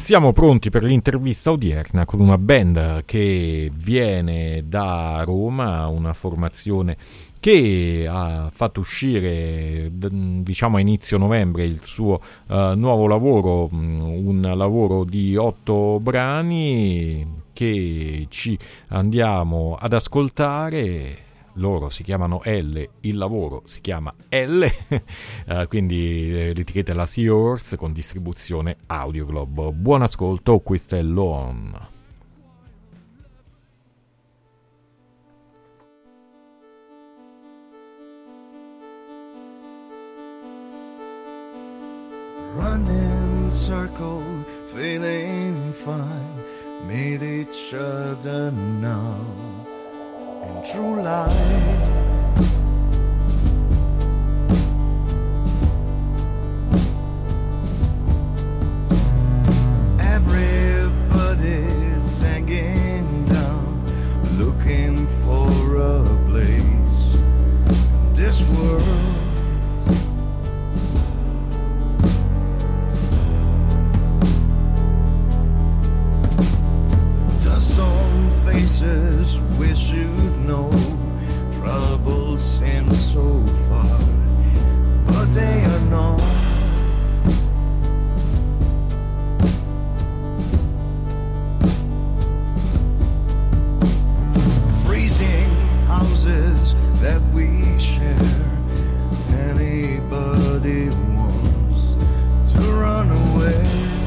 Siamo pronti per l'intervista odierna con una band che viene da Roma, una formazione che ha fatto uscire, diciamo a inizio novembre, il suo nuovo lavoro, un lavoro di 8 brani che ci andiamo ad ascoltare. Loro si chiamano L, il lavoro si chiama L, quindi l'etichetta è la Sea Horse con distribuzione Audioglobe. Buon ascolto, questo è Lone. Running circle, feeling fine, meet each other now. In true life, everybody's hanging down, looking for a place in this world. Dust on faces, wish you'd know. Troubles seem so far, but they are not. Freezing houses that we share. Anybody wants to run away.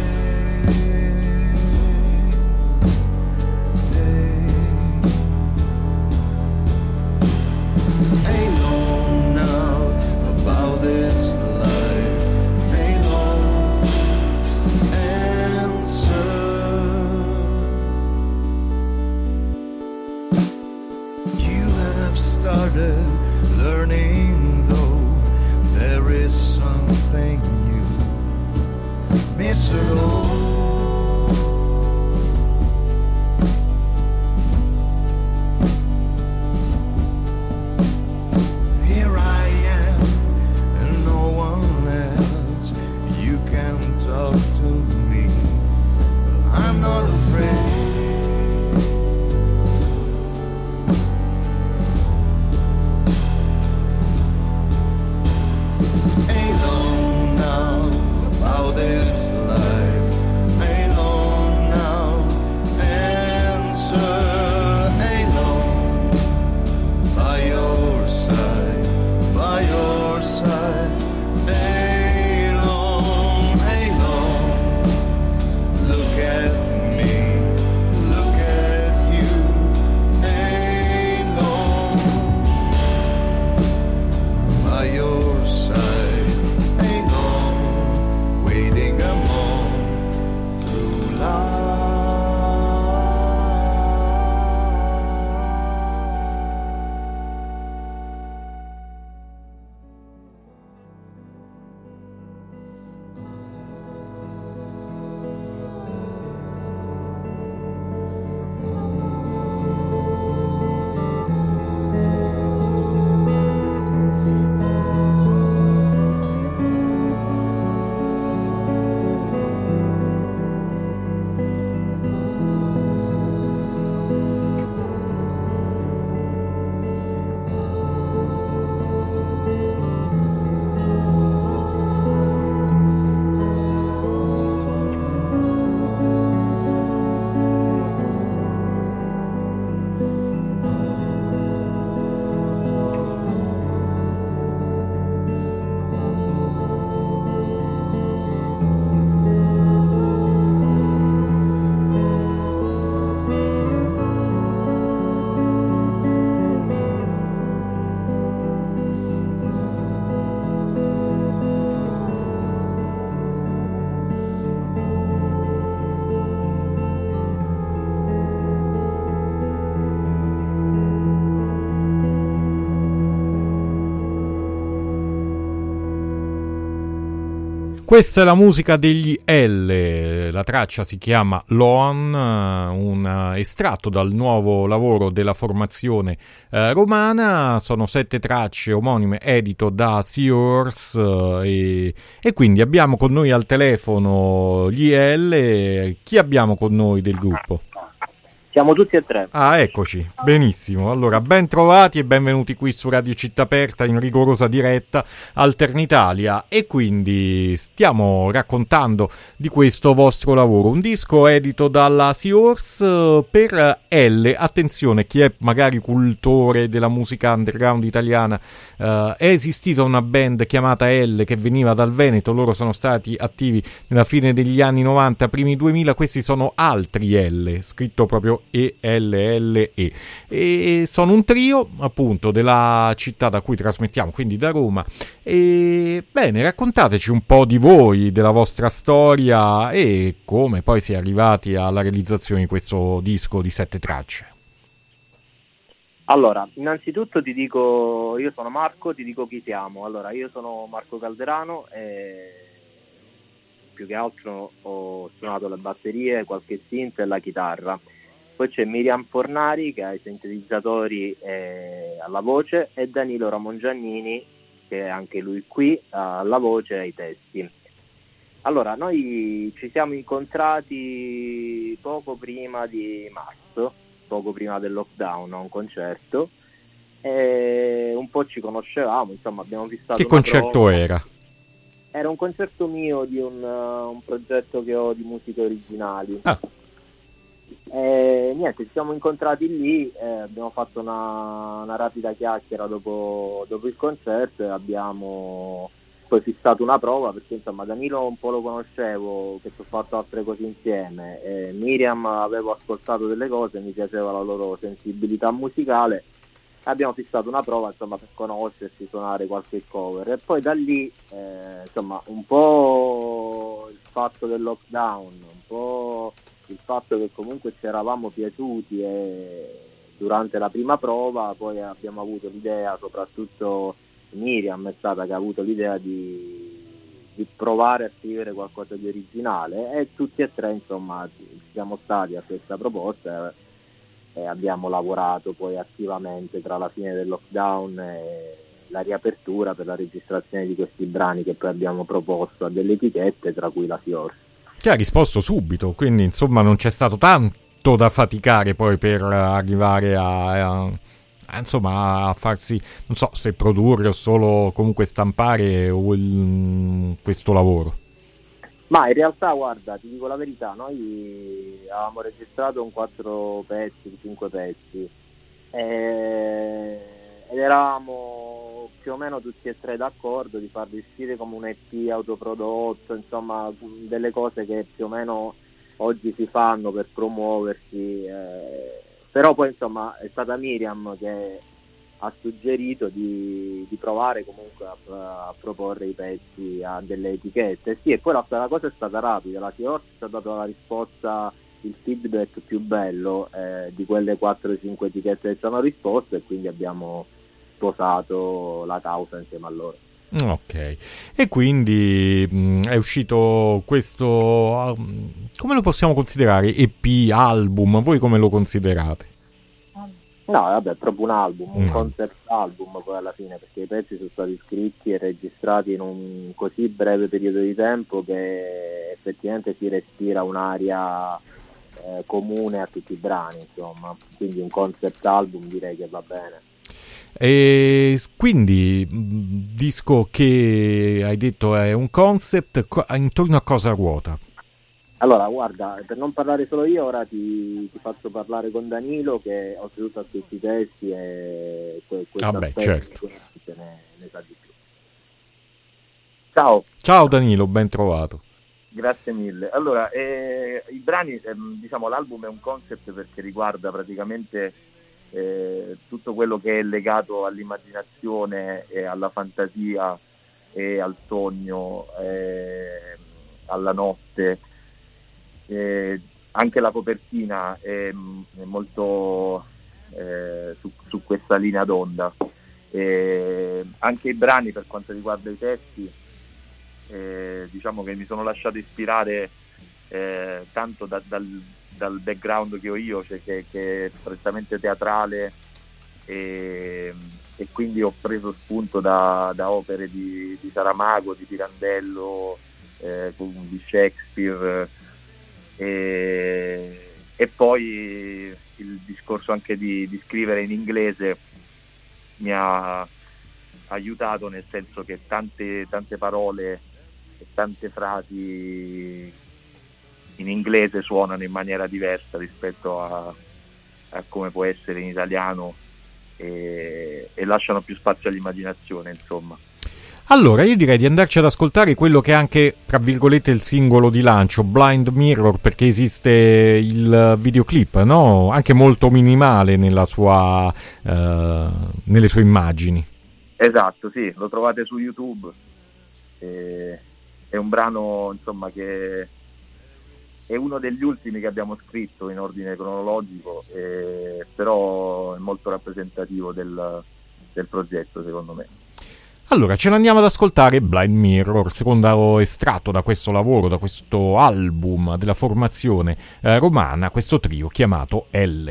Learning though there is something new, miss it all. Here I am and no one else. You can talk to me, I'm not afraid. This life, Questa è la musica degli L, la traccia si chiama Loan, un estratto dal nuovo lavoro della formazione romana. Sono 7 tracce omonime edito da Seahorse e quindi abbiamo con noi al telefono gli L. Chi abbiamo con noi del gruppo? Siamo tutti e tre. Ah, eccoci, benissimo. Allora, ben trovati e benvenuti qui su Radio Città Aperta in rigorosa diretta Alternitalia. E quindi stiamo raccontando di questo vostro lavoro, un disco edito dalla Seahorse per L. Attenzione, chi è magari cultore della musica underground italiana, è esistita una band chiamata L che veniva dal Veneto, loro sono stati attivi nella fine degli anni 90, primi 2000, questi sono altri L, scritto proprio ELLE, e sono un trio appunto della città da cui trasmettiamo, quindi da Roma. E bene, raccontateci un po' di voi, della vostra storia e come poi si è arrivati alla realizzazione di questo disco di 7 tracce. Allora, innanzitutto ti dico, io sono Marco, ti dico chi siamo. Allora, io sono Marco Calderano e più che altro ho suonato le batterie, qualche synth e la chitarra. Poi c'è Miriam Fornari che ha i sintetizzatori alla voce e Danilo Ramongiannini che è anche lui qui alla voce e ai testi. Allora, noi ci siamo incontrati poco prima di marzo, poco prima del lockdown, a un concerto e un po' ci conoscevamo, insomma abbiamo fissato. Che concerto prova. Era un concerto mio di un progetto che ho di musiche originali. Niente, ci siamo incontrati lì, abbiamo fatto una rapida chiacchiera dopo il concerto e abbiamo poi fissato una prova, perché insomma Danilo un po' lo conoscevo, che ci ho fatto altre cose insieme, Miriam avevo ascoltato delle cose, mi piaceva la loro sensibilità musicale, abbiamo fissato una prova insomma per conoscersi, suonare qualche cover e poi da lì insomma un po' il fatto del lockdown, un po' il fatto che comunque ci eravamo piaciuti e durante la prima prova poi abbiamo avuto l'idea, soprattutto Miriam è stata che ha avuto l'idea di provare a scrivere qualcosa di originale e tutti e tre insomma siamo stati a questa proposta e abbiamo lavorato poi attivamente tra la fine del lockdown e la riapertura per la registrazione di questi brani che poi abbiamo proposto a delle etichette, tra cui la Seahorse. Che ha risposto subito, quindi insomma non c'è stato tanto da faticare poi per arrivare insomma a farsi, non so se produrre o solo comunque stampare questo lavoro. Ma in realtà guarda, ti dico la verità, noi avevamo registrato un 4 pezzi, 5 pezzi ed eravamo più o meno tutti e tre d'accordo di farli uscire come un EP autoprodotto, insomma delle cose che più o meno oggi si fanno per promuoversi, però poi insomma è stata Miriam che ha suggerito di provare comunque a proporre i pezzi a delle etichette. Sì, e poi la cosa è stata rapida, la Seahorse ci ha dato la risposta, il feedback più bello di quelle 4-5 etichette che ci hanno risposto e quindi abbiamo sposato la causa insieme a loro. Ok, e quindi è uscito questo, come lo possiamo considerare? EP, album, voi come lo considerate? No, vabbè, è proprio un album, un concept album poi alla fine, perché i pezzi sono stati scritti e registrati in un così breve periodo di tempo che effettivamente si respira un'aria comune a tutti i brani, insomma, quindi un concept album direi che va bene. E quindi disco che hai detto è un concept, intorno a cosa ruota? Allora guarda, per non parlare solo io ora ti faccio parlare con Danilo che ho seduto a questi testi e certo. ne sa di più. Ciao Danilo, ben trovato. Grazie mille. Allora, i brani, diciamo l'album è un concept perché riguarda praticamente tutto quello che è legato all'immaginazione e alla fantasia e al sogno, alla notte. Anche la copertina è molto su questa linea d'onda. Anche i brani, per quanto riguarda i testi, diciamo che mi sono lasciato ispirare tanto dal background che ho io, cioè che è prettamente teatrale, e quindi ho preso spunto da opere di Saramago, di Pirandello, di Shakespeare, e poi il discorso anche di scrivere in inglese mi ha aiutato, nel senso che tante parole e tante frasi in inglese suonano in maniera diversa rispetto a come può essere in italiano, e lasciano più spazio all'immaginazione, insomma. Allora io direi di andarci ad ascoltare quello che è anche, tra virgolette, il singolo di lancio, Blind Mirror, perché esiste il videoclip, no? Anche molto minimale nelle sue immagini. Esatto, sì, lo trovate su YouTube, è un brano, insomma, che è uno degli ultimi che abbiamo scritto in ordine cronologico, però è molto rappresentativo del progetto, secondo me. Allora, ce l'andiamo ad ascoltare, Blind Mirror, secondo estratto da questo lavoro, da questo album della formazione romana, questo trio chiamato L.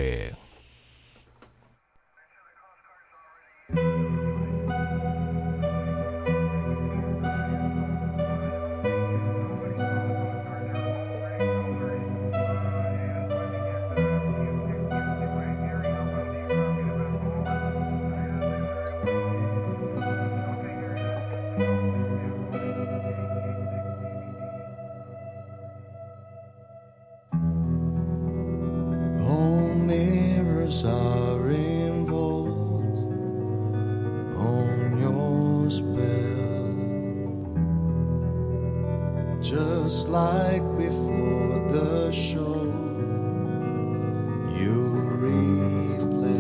Are involved on your spell, just like before the show. You reflect.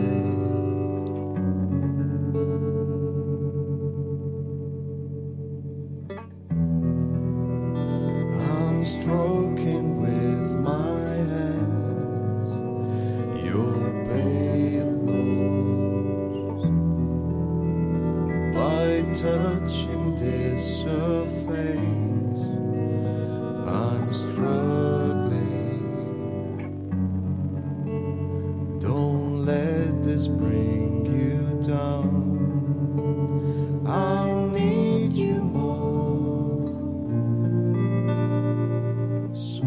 I'm stroking with my hands your pale nose, by touching this surface I'm struggling. Don't let this bring you down, I'll need you more. So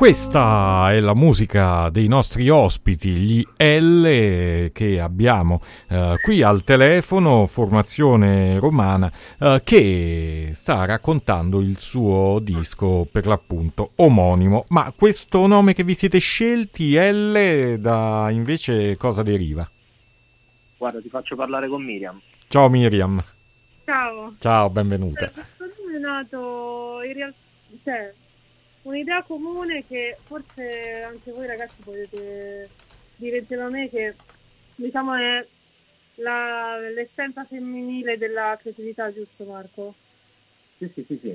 Questa è la musica dei nostri ospiti, gli L, che abbiamo qui al telefono, formazione romana, che sta raccontando il suo disco per l'appunto omonimo. Ma questo nome che vi siete scelti, L, da invece cosa deriva? Guarda, ti faccio parlare con Miriam. Ciao Miriam. Ciao. Ciao, benvenuta. Questo nome è nato in realtà, un'idea comune che forse anche voi ragazzi potete dire insieme a me, che diciamo è l'essenza femminile della creatività, giusto Marco? Sì.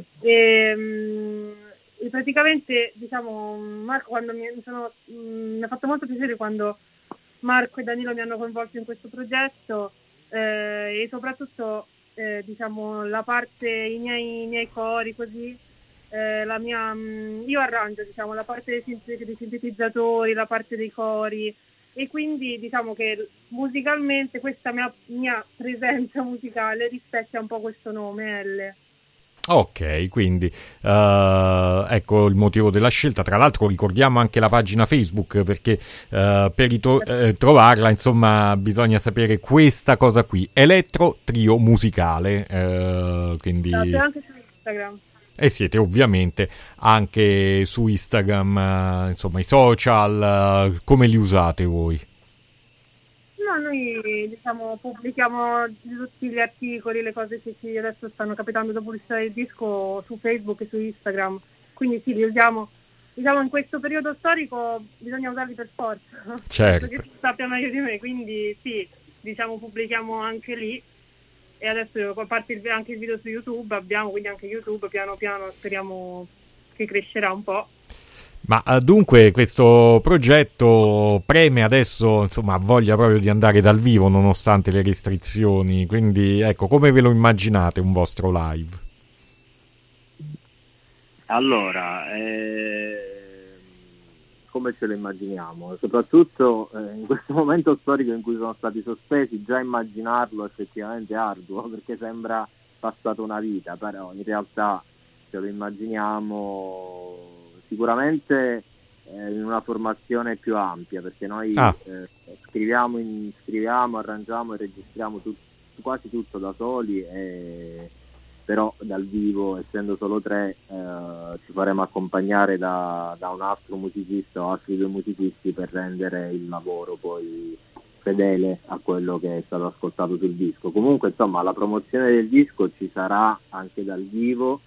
E praticamente diciamo Marco, quando mi ha fatto molto piacere quando Marco e Danilo mi hanno coinvolto in questo progetto, e soprattutto diciamo la parte, i miei cori così, io arrangio diciamo la parte dei sintetizzatori, la parte dei cori, e quindi diciamo che musicalmente questa mia presenza musicale rispecchia un po' questo nome L. Ok, quindi ecco il motivo della scelta. Tra l'altro ricordiamo anche la pagina Facebook, perché per trovarla insomma bisogna sapere questa cosa qui, Elettro Trio Musicale, quindi anche su Instagram. E siete ovviamente anche su Instagram, insomma i social, come li usate voi? No, noi diciamo pubblichiamo tutti gli articoli, le cose che ci adesso stanno capitando dopo l'uscita del disco su Facebook e su Instagram, quindi sì, li usiamo. Diciamo in questo periodo storico bisogna usarli per forza, certo, perché tu sappia meglio di me, quindi sì, diciamo pubblichiamo anche lì. E adesso a parte anche il video su YouTube abbiamo, quindi anche YouTube piano piano speriamo che crescerà un po'. Ma dunque questo progetto preme adesso, insomma, ha voglia proprio di andare dal vivo nonostante le restrizioni, quindi ecco, come ve lo immaginate un vostro live? Allora, come ce lo immaginiamo? Soprattutto in questo momento storico in cui sono stati sospesi, già immaginarlo effettivamente è arduo, perché sembra passata una vita, però in realtà ce lo immaginiamo sicuramente in una formazione più ampia, perché noi scriviamo, arrangiamo e registriamo quasi tutto da soli, però dal vivo, essendo solo 3, ci faremo accompagnare da un altro musicista o altri 2 musicisti per rendere il lavoro poi fedele a quello che è stato ascoltato sul disco. Comunque insomma la promozione del disco ci sarà anche dal vivo,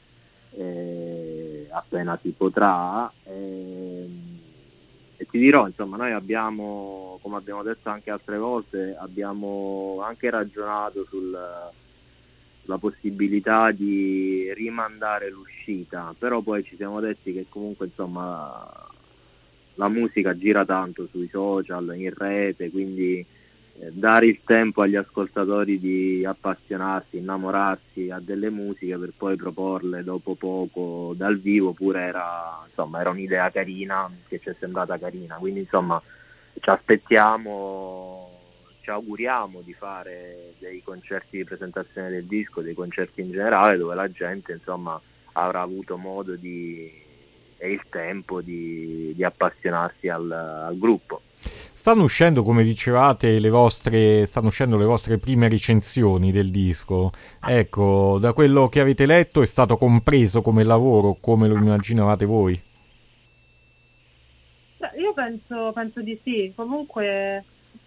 appena si potrà, e ti dirò, insomma, noi abbiamo, come abbiamo detto anche altre volte, abbiamo anche ragionato sulla possibilità di rimandare l'uscita, però poi ci siamo detti che comunque insomma la musica gira tanto sui social, in rete, quindi dare il tempo agli ascoltatori di appassionarsi, innamorarsi a delle musiche per poi proporle dopo poco dal vivo pure era un'idea carina, che ci è sembrata carina, quindi insomma ci auguriamo di fare dei concerti di presentazione del disco, dei concerti in generale, dove la gente insomma avrà avuto modo e il tempo di appassionarsi al gruppo. Stanno uscendo, come dicevate, stanno uscendo le vostre prime recensioni del disco. Ecco, da quello che avete letto è stato compreso come lavoro, come lo immaginavate voi? Io penso di sì. Comunque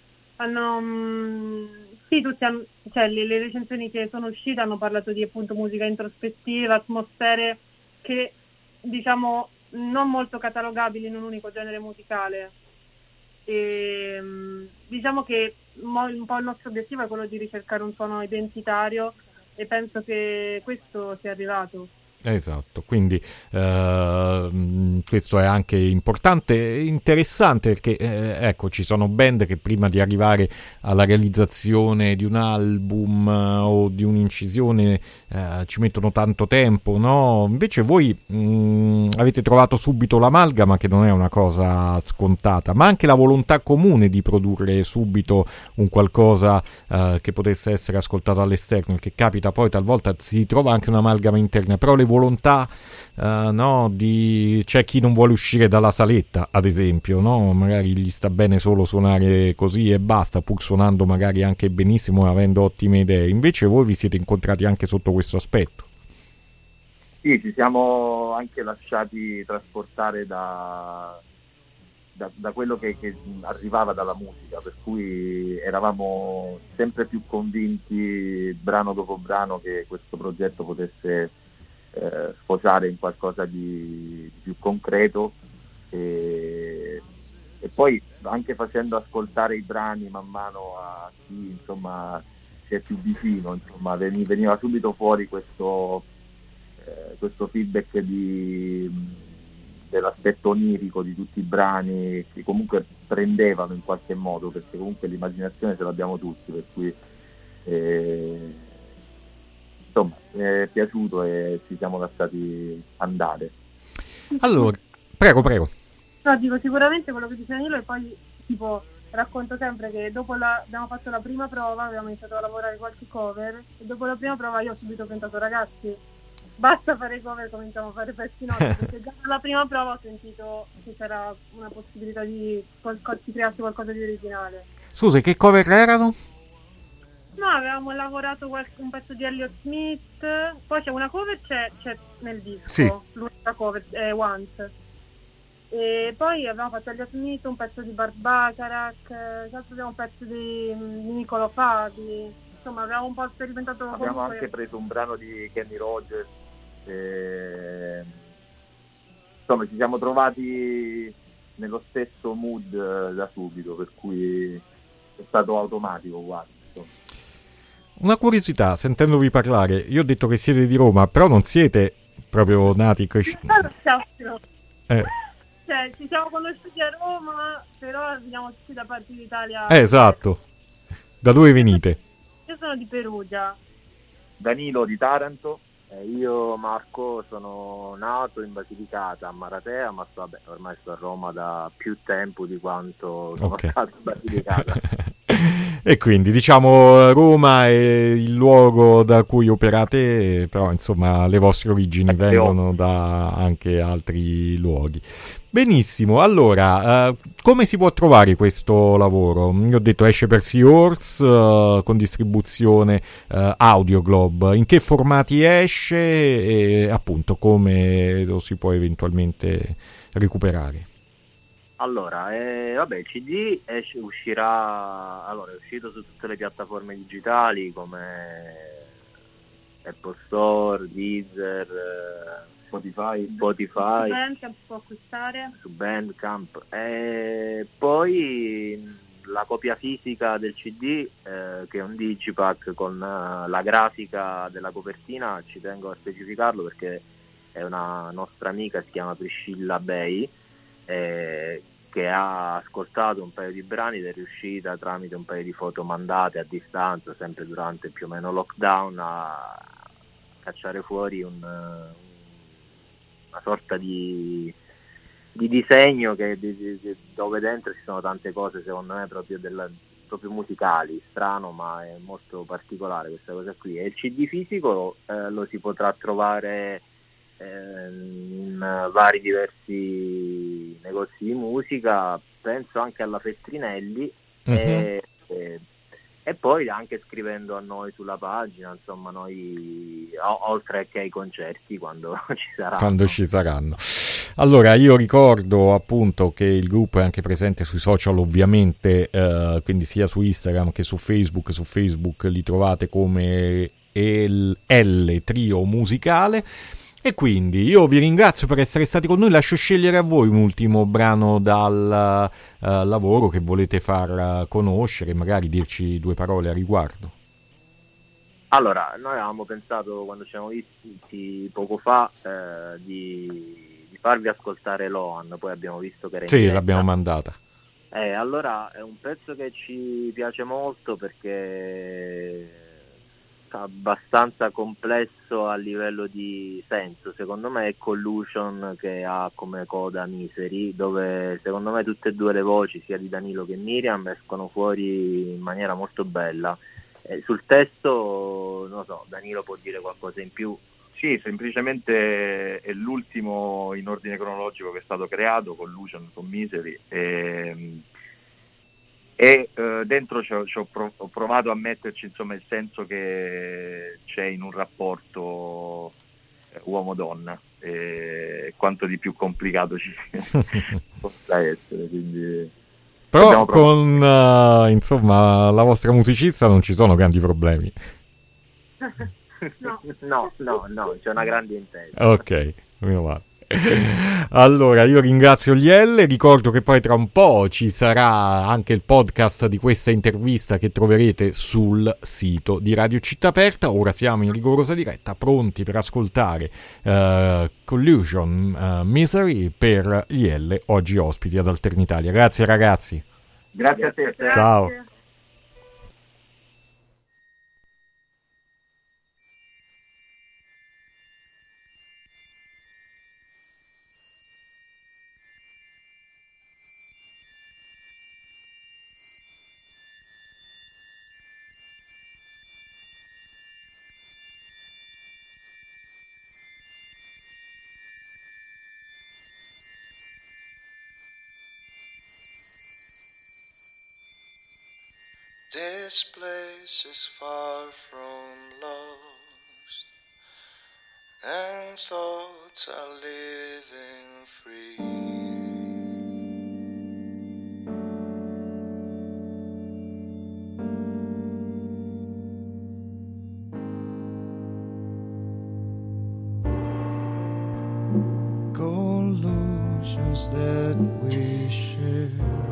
le recensioni che sono uscite hanno parlato di appunto musica introspettiva, atmosfere che diciamo non molto catalogabili in un unico genere musicale. E diciamo che un po' il nostro obiettivo è quello di ricercare un suono identitario, e penso che questo sia arrivato. Esatto, quindi questo è anche importante e interessante, perché ecco, ci sono band che prima di arrivare alla realizzazione di un album o di un'incisione ci mettono tanto tempo, no? Invece voi avete trovato subito l'amalgama, che non è una cosa scontata, ma anche la volontà comune di produrre subito un qualcosa che potesse essere ascoltato all'esterno, che capita poi talvolta si trova anche un'amalgama interna, però le volontà, no, c'è chi non vuole uscire dalla saletta, ad esempio, no? Magari gli sta bene solo suonare così e basta, pur suonando magari anche benissimo e avendo ottime idee. Invece voi vi siete incontrati anche sotto questo aspetto. Sì, ci siamo anche lasciati trasportare da quello che arrivava dalla musica, per cui eravamo sempre più convinti, brano dopo brano, che questo progetto potesse sfociare in qualcosa di più concreto, e poi anche facendo ascoltare i brani man mano a chi insomma si è più vicino, insomma veniva subito fuori questo feedback dell'aspetto onirico di tutti i brani, che comunque prendevano in qualche modo, perché comunque l'immaginazione ce l'abbiamo tutti, per cui insomma è piaciuto e ci siamo lasciati andare. Allora, prego. No, dico sicuramente quello che dice Danilo, e poi tipo racconto sempre che dopo abbiamo fatto la prima prova, abbiamo iniziato a lavorare qualche cover, e dopo la prima prova io ho subito pensato: ragazzi, basta fare cover, cominciamo a fare pezzi nostri, perché già alla prima prova ho sentito che c'era una possibilità di si creasse qualcosa di originale. Scusa, che cover erano? No, avevamo lavorato un pezzo di Elliott Smith, poi c'è una cover, c'è nel disco, sì. L'unica cover è Once, e poi abbiamo fatto Elliott Smith, un pezzo di Bart Bacharach, abbiamo un pezzo di Niccolo Fabi, insomma abbiamo un po' sperimentato. Abbiamo anche preso un brano di Kenny Rogers, insomma ci siamo trovati nello stesso mood da subito, per cui è stato automatico quasi. Una curiosità, sentendovi parlare, io ho detto che siete di Roma, però non siete proprio nati cresciuti. Cioè, ci siamo conosciuti a Roma, però veniamo tutti da parte d'Italia. Esatto. Da dove venite? Io sono di Perugia. Danilo di Taranto. Io, Marco, sono nato in Basilicata, a Maratea, ma vabbè, ormai sto a Roma da più tempo di quanto sono stato in Basilicata. E quindi diciamo Roma è il luogo da cui operate, però insomma le vostre origini vengono da anche altri luoghi. Benissimo, allora come si può trovare questo lavoro? Io ho detto esce per Seahorse con distribuzione Audioglobe, in che formati esce e appunto come lo si può eventualmente recuperare? Allora, vabbè, il CD uscirà, allora è uscito su tutte le piattaforme digitali come Apple Store, Deezer, Spotify. Su Bandcamp si può acquistare. Su Bandcamp. E poi la copia fisica del CD, che è un digipack con la grafica della copertina, ci tengo a specificarlo perché è una nostra amica, si chiama Priscilla Bei, che ha ascoltato un paio di brani ed è riuscita tramite un paio di foto mandate a distanza, sempre durante più o meno lockdown, a cacciare fuori una sorta di disegno dove dentro ci sono tante cose, secondo me proprio musicali, strano, ma è molto particolare questa cosa qui. E il CD fisico lo si potrà trovare in vari diversi negozi di musica, penso anche alla Feltrinelli, e poi anche scrivendo a noi sulla pagina, insomma, noi oltre che ai concerti quando ci saranno. Allora io ricordo appunto che il gruppo è anche presente sui social, ovviamente, quindi sia su Instagram che su Facebook. Su Facebook li trovate come L Trio Musicale. E quindi io vi ringrazio per essere stati con noi, lascio scegliere a voi un ultimo brano dal lavoro che volete far conoscere, magari dirci due parole a riguardo. Allora, noi avevamo pensato, quando ci siamo visti poco fa, di farvi ascoltare Lohan, poi abbiamo visto che era in diretta. L'abbiamo mandata. Allora, è un pezzo che ci piace molto perché abbastanza complesso a livello di senso. Secondo me è Collusion che ha come coda Misery, dove secondo me tutte e due le voci, sia di Danilo che Miriam, escono fuori in maniera molto bella. Sul testo non so, Danilo può dire qualcosa in più, Sì, semplicemente è l'ultimo in ordine cronologico che è stato creato, Collusion con Misery, e dentro ho provato a metterci insomma il senso che c'è in un rapporto uomo-donna, quanto di più complicato ci possa essere, quindi... Però con insomma la vostra musicista non ci sono grandi problemi. No, c'è una grande intesa. Ok, meno male. Allora, io ringrazio gli L, ricordo che poi tra un po' ci sarà anche il podcast di questa intervista che troverete sul sito di Radio Città Aperta. Ora siamo in rigorosa diretta, pronti per ascoltare Collusion Misery per gli L, oggi ospiti ad Alternitalia. Grazie ragazzi. Grazie a te. Ciao. This place is far from lost, and thoughts are living free. Collusions that we share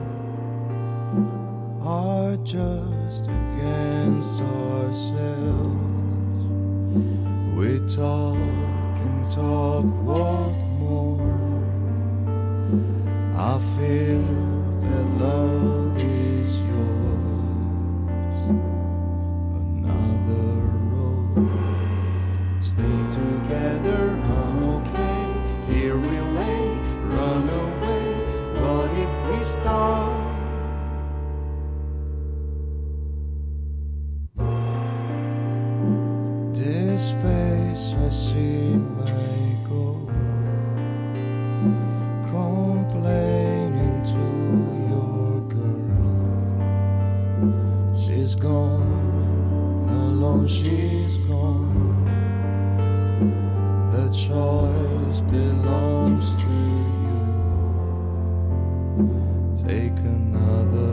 are just against ourselves. We talk and talk, what more? I feel that love is yours. Another road. Stay together, I'm okay. Here we lay, run away. What if we stop? Space I see may go, complaining to your girl. She's gone, alone she's gone. The choice belongs to you. Take another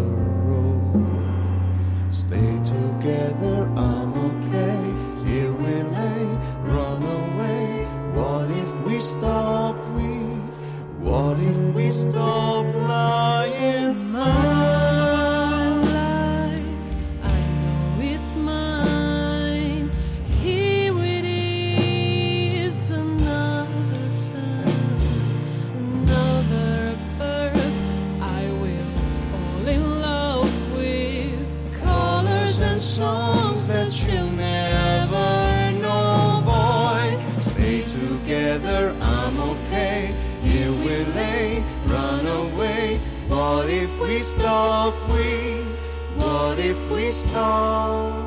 road. Stay together, I'm okay. Here we lay, run away. What if we stop? What if we stop lying? My life, I know it's mine. Here it is, another sun, another birth. I will fall in love with colors and songs that you'll never know, boy. Stay together, I'm okay. Here we lay, run away. What if we stop? What if we stop?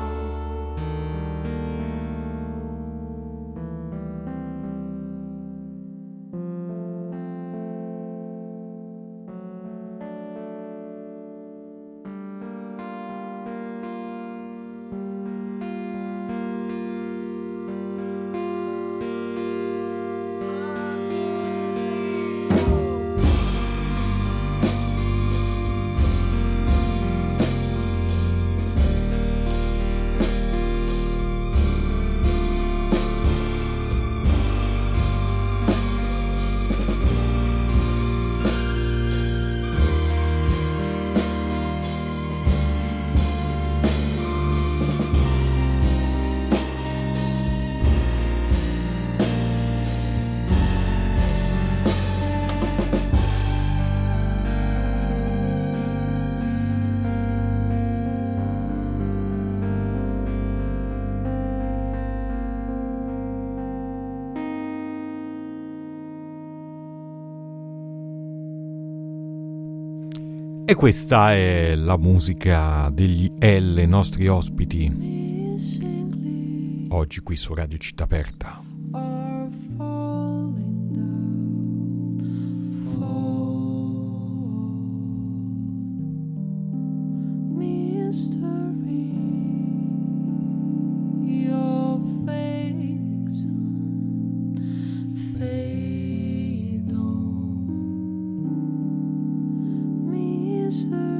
E questa è la musica degli L, nostri ospiti, oggi qui su Radio Città Aperta. are falling down, fall. Mystery of fading sun, fade on. Misery